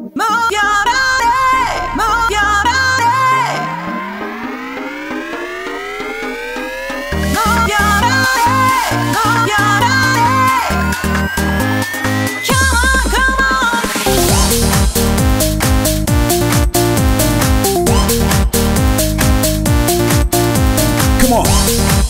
Move your body, move your body. Move your body, move your body. Come on, come on. Come on.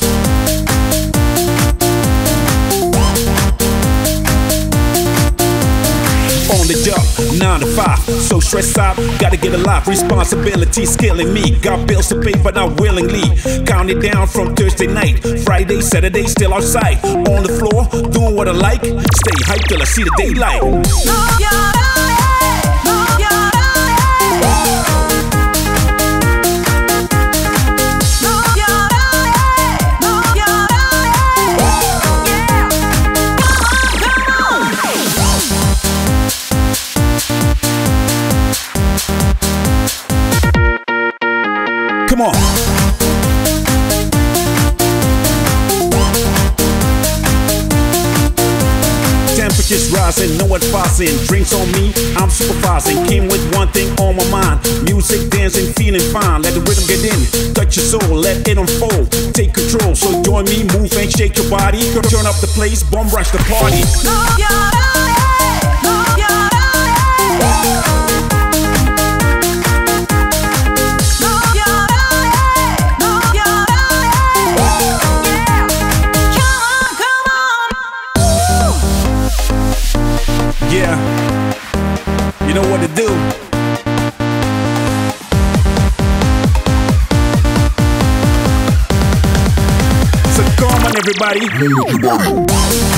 On the job, 9 to 5, so stressed out, gotta get a life. Responsibilities killing me, got bills to pay but not willingly. Counting down from Thursday night, Friday, Saturday, still outside. On the floor, doing what I like, stay hyped till I see the daylight. Move your body, move your body. Move your body, move your body. Yeah. Come on, Come on. Temperatures rising, no advising. Drinks on me, I'm supervising. Came with one thing on my mind. Music, dancing, feeling fine. Let the rhythm get in, touch your soul, let it unfold. Take control, so join me, move and shake your body. Turn up the place, bum rush the party. move your body, move your body. Move your body, move your body. Yeah. Come on. Yeah, you know what to do. So come on everybody.